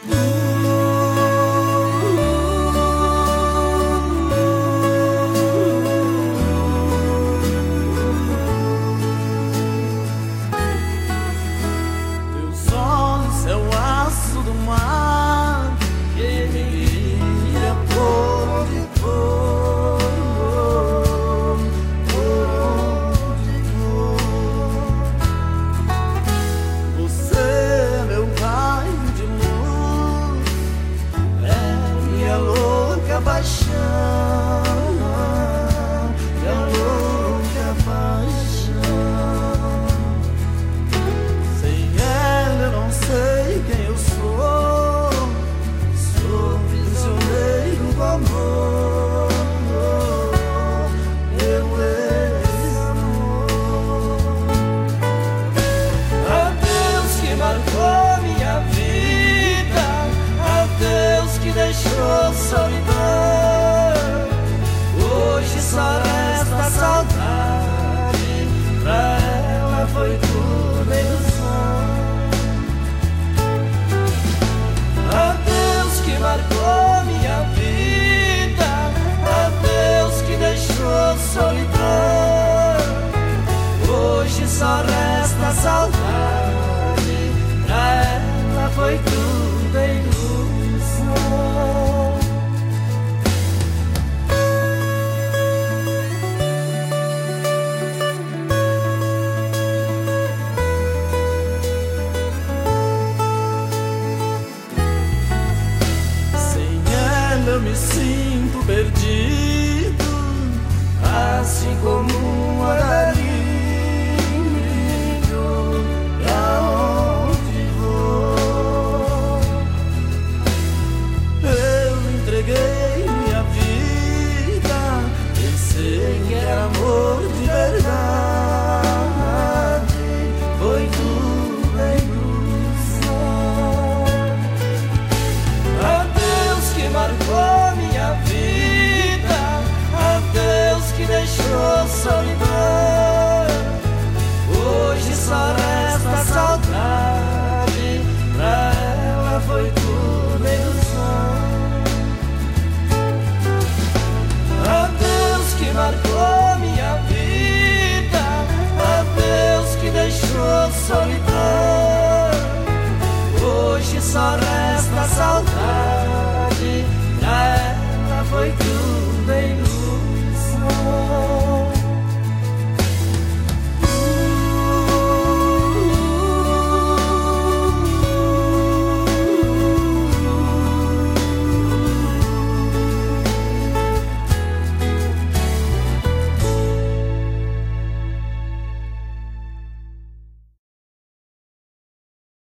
Deixou solidão, hoje só resta saudade. Pra ela foi tudo ilusão. Adeus que marcou minha vida, adeus que deixou solidão, hoje só resta saudade. Pra ela foi tudo ilusão. Eu me sinto perdido, assim como um andarilho. Pra onde vou? Eu entreguei minha vida, pensei que era amor de verdade. Foi tudo ilusão. Adeus que marcou minha vida, adeus que deixou solidão, hoje só resta saudade.